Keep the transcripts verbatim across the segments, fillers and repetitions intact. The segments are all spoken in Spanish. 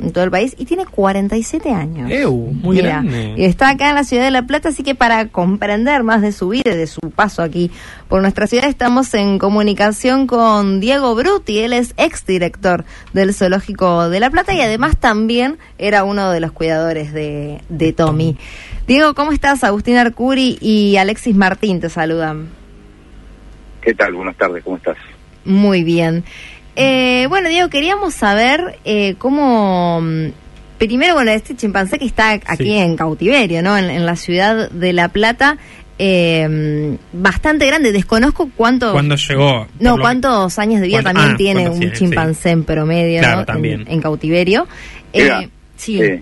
en todo el país, y tiene cuarenta y siete años. ¡Ew! Muy Mira, grande. y está acá en la ciudad de La Plata, así que para comprender más de su vida y de su paso aquí por nuestra ciudad, estamos en comunicación con Diego Bruti. Él es exdirector del Zoológico de La Plata y además también era uno de los cuidadores de, de Tommy. Diego, ¿cómo estás? Agustín Arcuri y Alexis Martín te saludan. ¿Qué tal? Buenas tardes, ¿cómo estás? Muy bien. Eh, bueno, Diego, queríamos saber eh, cómo... Primero, bueno, este chimpancé que está aquí sí. en cautiverio, ¿no? En, en la ciudad de La Plata, eh, bastante grande. Desconozco cuánto... ¿Cuándo llegó? No, cuántos años de vida también ah, tiene un tiene, chimpancé sí. en promedio, claro, ¿no? también. En, en cautiverio. Mira, eh, sí. Eh,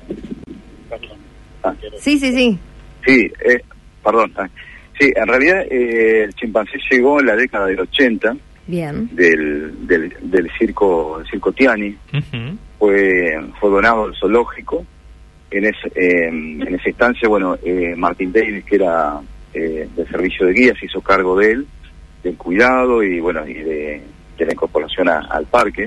ah. sí, sí, sí. Sí, eh, perdón. Sí, en realidad eh, el chimpancé llegó en la década del ochenta. Bien. Del, del, del circo, el circo Tiani. Uh-huh. Fue, fue donado al zoológico. En, ese, eh, en esa instancia, bueno, eh, Martin Davis, que era eh, del servicio de guías, hizo cargo de él, del cuidado y bueno y de, de la incorporación a, al parque.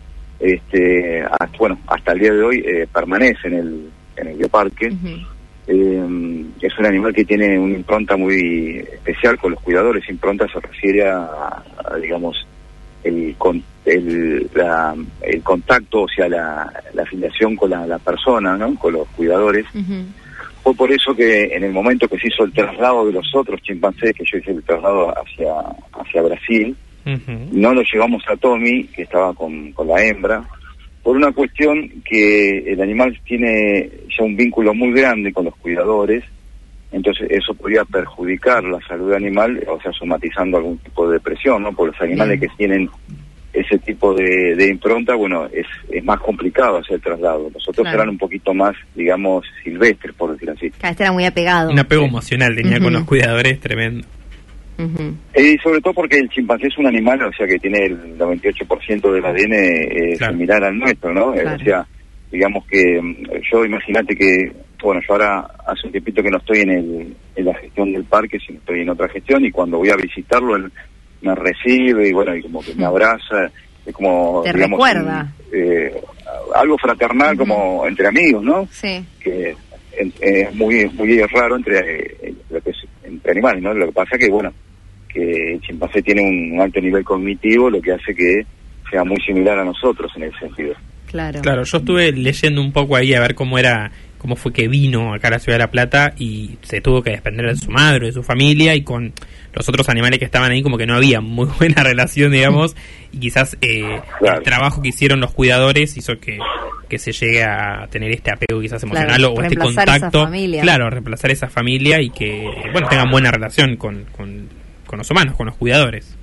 Este, hasta, bueno, hasta el día de hoy eh, permanece en el, en el bioparque. Uh-huh. Eh, es un animal que tiene una impronta muy especial con los cuidadores. Impronta se refiere a, a digamos, el, el, la, el contacto, o sea, la, la afiliación con la, la persona, ¿no? Con los cuidadores. Uh-huh. Fue por eso que en el momento que se hizo el traslado de los otros chimpancés, que yo hice el traslado hacia, hacia Brasil, uh-huh. no lo llevamos a Tommy, que estaba con, con la hembra, por una cuestión que el animal tiene ya un vínculo muy grande con los cuidadores, entonces eso podría perjudicar la salud animal, o sea, somatizando algún tipo de depresión, ¿no? Por los animales que tienen ese tipo de, de impronta, bueno, es, es más complicado hacer el traslado. Los otros claro. eran un poquito más, digamos, silvestres, por decir así. Claro, este era muy apegado. Un apego emocional tenía uh-huh. con los cuidadores tremendo. Uh-huh. Y sobre todo porque el chimpancé es un animal, o sea, que tiene el noventa y ocho por ciento del A D N eh, claro. similar al nuestro, ¿no? Claro. O sea, digamos que yo, imagínate que, bueno, yo ahora hace un tiempito que no estoy en, el, en la gestión del parque, sino estoy en otra gestión, y cuando voy a visitarlo, él me recibe y bueno, y como que me abraza, es como, te digamos, recuerda. Un, eh, algo fraternal, uh-huh. como entre amigos, ¿no? Sí. Que es eh, muy muy raro entre eh, lo que es entre animales, ¿no? Lo que pasa que, bueno, que el chimpancé tiene un, un alto nivel cognitivo, lo que hace que sea muy similar a nosotros en ese sentido. Claro. Claro, yo estuve leyendo un poco ahí a ver cómo era, cómo fue que vino acá a la ciudad de La Plata y se tuvo que desprender de su madre, de su familia, y con los otros animales que estaban ahí como que no había muy buena relación, digamos, y quizás eh, claro. el trabajo que hicieron los cuidadores hizo que, que se llegue a tener este apego quizás emocional, claro, o este contacto, claro, reemplazar esa familia y que, bueno, tengan buena relación con, con, con los humanos, con los cuidadores.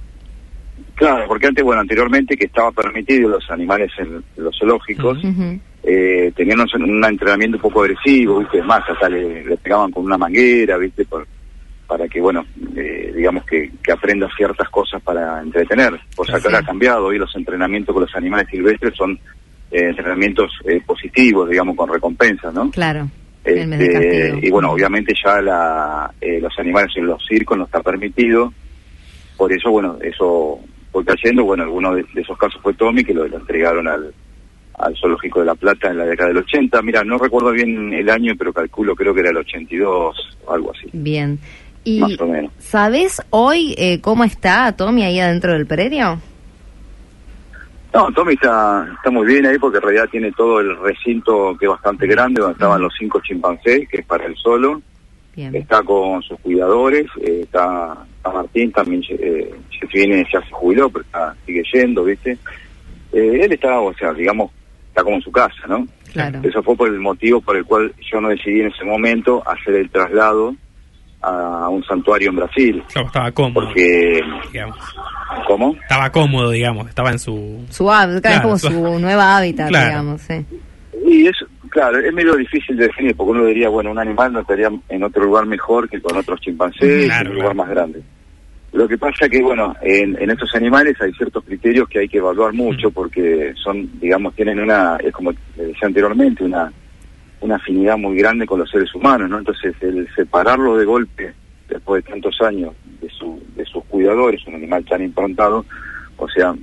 Claro, porque antes, bueno, anteriormente que estaba permitido los animales en los zoológicos, uh-huh. eh, tenían un, un entrenamiento un poco agresivo, ¿viste? Es más, hasta le, le pegaban con una manguera, ¿viste? Por, para que, bueno, eh, digamos que, que aprenda ciertas cosas para entretener. Por si ahora ha cambiado, hoy los entrenamientos con los animales silvestres son eh, entrenamientos eh, positivos, digamos, con recompensas, ¿no? Claro. Este, y bueno, obviamente ya la, eh, los animales en los circos no está permitido, por eso, bueno, eso fue cayendo. Bueno, alguno de, de esos casos fue Tommy, que lo, lo entregaron al, al Zoológico de La Plata en la década del ochenta. Mira, no recuerdo bien el año, pero calculo, creo que era el ochenta y dos, algo así. Bien. ¿Y más o menos. ¿Sabés hoy eh, cómo está Tommy ahí adentro del predio? No, Tommy está, está muy bien ahí porque en realidad tiene todo el recinto que es bastante grande, donde estaban los cinco chimpancés, que es para él solo. Bien. Está con sus cuidadores, eh, está, está Martín, también eh, se viene, ya se jubiló, pero está, sigue yendo, ¿viste? Eh, él está, o sea, digamos, está como en su casa, ¿no? Claro. Eso fue por el motivo por el cual yo no decidí en ese momento hacer el traslado a un santuario en Brasil. Claro, estaba cómodo. Porque, digamos. ¿Cómo? Estaba cómodo, digamos, estaba en su... Su hábitat, claro, como su, su nueva hábitat, claro. digamos, sí. Y eso, claro, es medio difícil de definir, porque uno diría, bueno, un animal no estaría en otro lugar mejor que con otros chimpancés, claro, en un lugar claro. más grande. Lo que pasa que, bueno, en, en estos animales hay ciertos criterios que hay que evaluar mucho, mm. porque son, digamos, tienen una, es como le decía anteriormente, una una afinidad muy grande con los seres humanos, ¿no? Entonces, el separarlo de golpe, después de tantos años, de su de sus cuidadores, un animal tan improntado, o sea,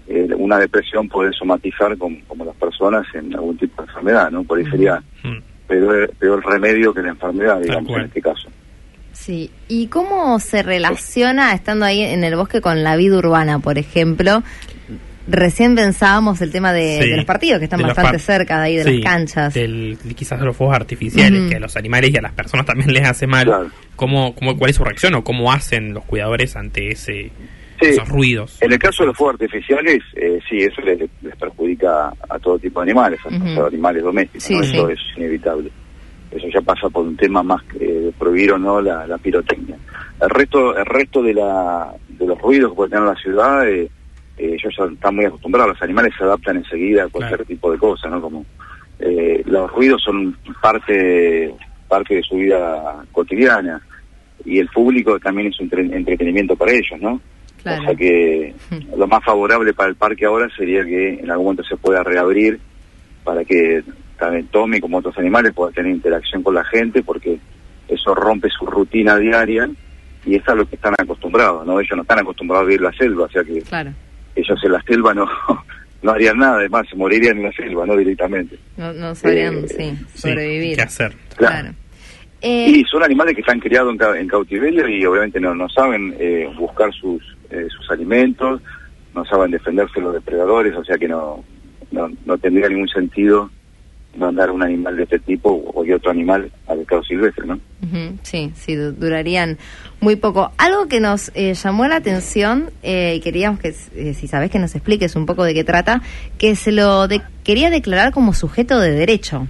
eh, una depresión puede somatizar como, como las personas en algún tipo de enfermedad, ¿no? Por ahí sería Mm. peor, peor el remedio que la enfermedad, digamos, en este caso. Sí, ¿y cómo se relaciona estando ahí en el bosque con la vida urbana, por ejemplo? Recién pensábamos el tema de, Sí, de los partidos, que están de los bastante par- cerca de ahí, de sí, las canchas. Del, quizás de los fuegos artificiales, Ujú. que a los animales y a las personas también les hace mal. Claro. ¿Cómo, cómo, ¿Cuál es su reacción o cómo hacen los cuidadores ante ese Sí. esos ruidos? En el caso de los fuegos artificiales, eh, sí, eso les, les perjudica a todo tipo de animales, a Ujú. los animales domésticos, Sí, ¿no? sí. Eso es inevitable. Eso ya pasa por un tema más que de prohibir o no la, la pirotecnia. El resto el resto de la de los ruidos que puede tener la ciudad, eh, eh, ellos ya están muy acostumbrados, los animales se adaptan enseguida a cualquier Claro. tipo de cosa, ¿no? Como eh, los ruidos son parte parte de su vida cotidiana y el público también es un tre- entretenimiento para ellos, ¿no? Claro. O sea que lo más favorable para el parque ahora sería que en algún momento se pueda reabrir para que también Tommy, como otros animales, pueda tener interacción con la gente, porque eso rompe su rutina diaria y es a lo que están acostumbrados, ¿no? Ellos no están acostumbrados a vivir la selva, o sea que Claro, ellos en la selva no no harían nada, además se morirían en la selva, no directamente. no, no sabrían, Eh, sí, Sí, sobrevivir. ¿qué hacer? Claro. Claro. Eh, Y son animales que están criados en, ca- en cautiverio y obviamente no, no saben eh, buscar sus eh, sus alimentos, no saben defenderse de los depredadores, o sea que no, no, no tendría ningún sentido mandar un animal de este tipo o cualquier otro animal al estado silvestre, ¿no? Ujú, sí, sí, du- durarían muy poco. Algo que nos eh, llamó la atención, eh, y queríamos que, eh, si sabés, que nos expliques un poco de qué trata, que se lo de- quería declarar como sujeto de derecho.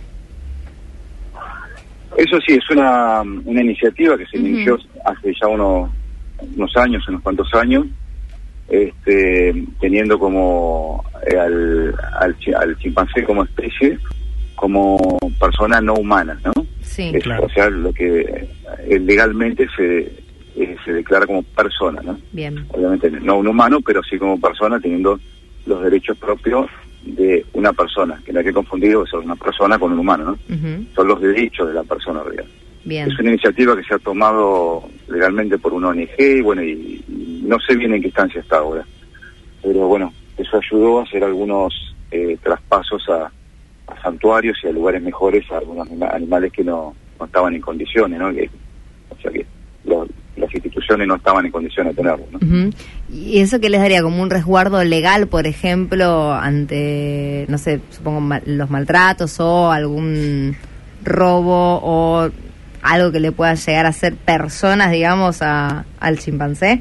Eso sí, es una, una iniciativa que se Ujú. inició hace ya unos, unos años, unos cuantos años, este, teniendo como eh, al, al, chi- al chimpancé como especie, como persona no humana, ¿no? Sí, Es, Claro. O sea, lo que eh, legalmente se, eh, se declara como persona, ¿no? bien. Obviamente no un humano, pero sí como persona, teniendo los derechos propios de una persona, que no hay que confundir o sea, una persona con un humano, ¿no? Ujú, Son los derechos de la persona real. bien. Es una iniciativa que se ha tomado legalmente por una O N G y bueno, y, y no sé bien en qué instancia está ahora. Pero bueno, eso ayudó a hacer algunos eh, traspasos a, a santuarios y a lugares mejores a algunos anima- animales que no, no estaban en condiciones, ¿no? Que, o sea que lo- las instituciones no estaban en condiciones de tenerlo, ¿no? Ujú. ¿Y eso qué les daría? ¿Como un resguardo legal, por ejemplo, ante, no sé, supongo ma- los maltratos o algún robo o algo que le pueda llegar a hacer personas, digamos, a, al chimpancé?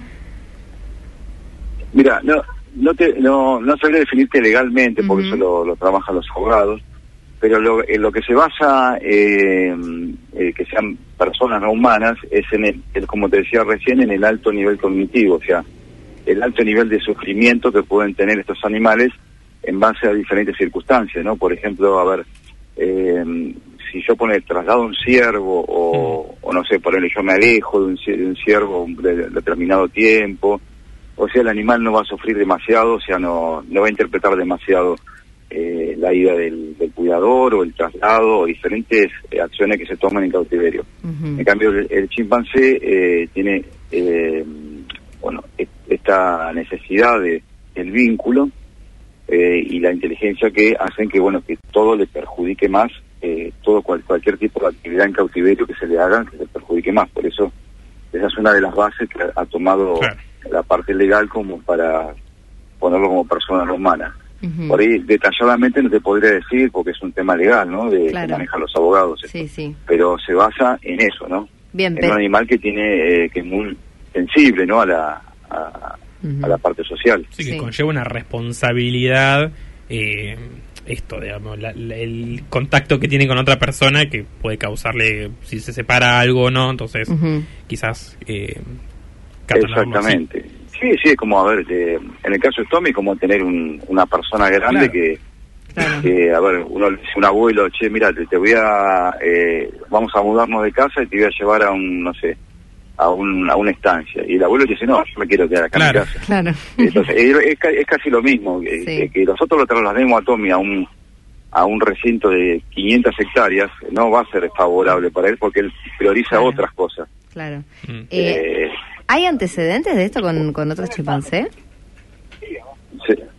Mira, no no te, no, no sabría definirte legalmente, porque Ujú. eso lo, lo trabajan los abogados, pero lo, en lo que se basa eh, eh, que sean personas no humanas es, en el, el, como te decía recién, en el alto nivel cognitivo, o sea, el alto nivel de sufrimiento que pueden tener estos animales en base a diferentes circunstancias, ¿no? Por ejemplo, a ver, eh, si yo pone traslado un ciervo o, o no sé, ponerle yo me alejo de un, cier- de un ciervo de, de determinado tiempo, o sea, el animal no va a sufrir demasiado, o sea, no, no va a interpretar demasiado eh, la ida del, del cuidador o el traslado o diferentes eh, acciones que se toman en cautiverio. Ujú. En cambio, el, el chimpancé eh, tiene, eh, bueno, e- esta necesidad de el vínculo eh, y la inteligencia que hacen que, bueno, que todo le perjudique más, eh, todo cual, cualquier tipo de actividad en cautiverio que se le haga, que le perjudique más. Por eso, esa es una de las bases que ha, ha tomado Claro. la parte legal como para ponerlo como persona no humana. Ujú. Por ahí detalladamente no te podría decir porque es un tema legal, ¿no? De Claro. que manejan los abogados. esto. Sí, sí. Pero se basa en eso, ¿no? Bien, En pero... un animal que tiene eh, que es muy sensible, ¿no? A la a, Ujú. a la parte social. Sí, que Sí. conlleva una responsabilidad, eh, esto, digamos, la- la- el contacto que tiene con otra persona que puede causarle, si se separa algo o no, entonces Ujú. quizás eh, catalogarlo así. Exactamente. Sí, sí, es como, a ver, de- en el caso de Tommy, como tener un, una persona grande Claro. que, Claro. que, a ver, uno le dice a un abuelo, che, mira, te, te voy a, eh, vamos a mudarnos de casa y te voy a llevar a un, no sé, a, un, a una estancia. Y el abuelo dice, no, yo me quiero quedar acá Claro. en mi casa. Claro. Entonces, es, es ca- es casi lo mismo, que, Sí. que- que nosotros lo traslademos a Tommy a un a un recinto de quinientas hectáreas, no va a ser favorable para él porque él prioriza Claro. otras cosas. Claro. Mm. Eh, Eh, ¿Hay antecedentes de esto con, con otros chimpancés? sí.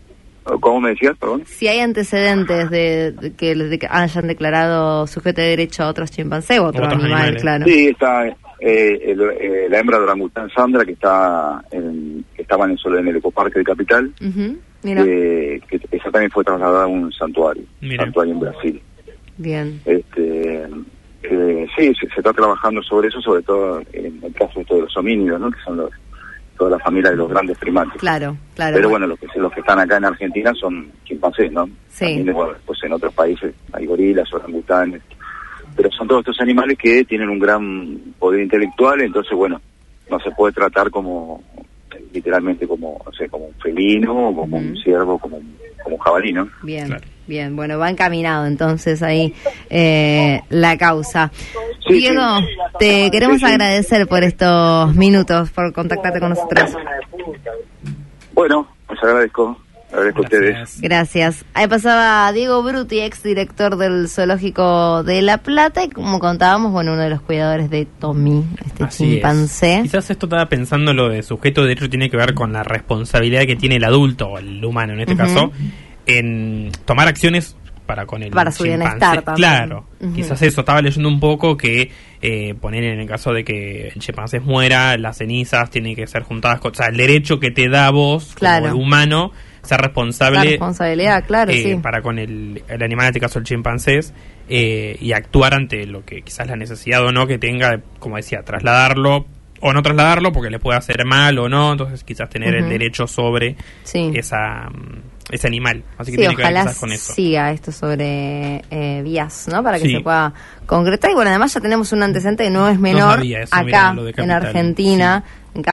¿Cómo me decías, perdón? Si hay antecedentes de, de que les de, hayan declarado sujeto de derecho a otros chimpancés o otro animal, animales. claro. Sí, está eh, el, eh, la hembra de orangután Sandra, que está en, que estaba en el, en el ecoparque de Capital, Uh-huh. Mira. eh, que esa también fue trasladada a un santuario, Mira. santuario en Brasil. Bien. Este, eh, sí, se, se está trabajando sobre eso, sobre todo en el caso de, de los homínidos, ¿no? Que son los, toda la familia de los grandes primates. Claro, claro. Pero bueno, los que los que están acá en Argentina son chimpancés, ¿no? Sí. También, bueno, pues en otros países hay gorilas, orangutanes, pero son todos estos animales que tienen un gran poder intelectual, entonces bueno, no se puede tratar como literalmente como, no sé, como un felino, o como Uh-huh. un ciervo, como un, como un jabalí, ¿no? Bien, Claro. bien. Bueno, va encaminado entonces ahí eh, la causa. Sí, Diego, sí. te queremos Sí, sí. agradecer por estos minutos, por contactarte con nosotros. Bueno, pues agradezco, agradezco a ustedes. Gracias. Gracias. Ahí pasaba Diego Bruti, ex director del Zoológico de La Plata, y como contábamos, bueno, uno de los cuidadores de Tommy, este Así chimpancé. es. Quizás esto estaba pensando, lo de sujeto de derecho tiene que ver con la responsabilidad que tiene el adulto, o el humano en este Ujú. caso, en tomar acciones para con el Para su chimpancé. bienestar también. Claro, Ujú. quizás eso, estaba leyendo un poco que eh, poner en el caso de que el chimpancé muera, las cenizas tienen que ser juntadas con, o sea, el derecho que te da vos Claro. como humano, ser La responsable responsabilidad, claro, eh, sí. para con el, el animal, en este caso el chimpancé, eh, y actuar ante lo que quizás la necesidad o no que tenga, como decía, trasladarlo o no trasladarlo porque le puede hacer mal o no, entonces quizás tener Ujú. el derecho sobre Sí. esa mm, ese animal. Así que Sí, tiene que ver ojalá quizás con eso. siga esto sobre eh, vías, ¿no? Para que Sí. se pueda concretar. Y bueno, además ya tenemos un antecedente que no es menor sabía eso, acá mirá, lo de en Capital, Argentina.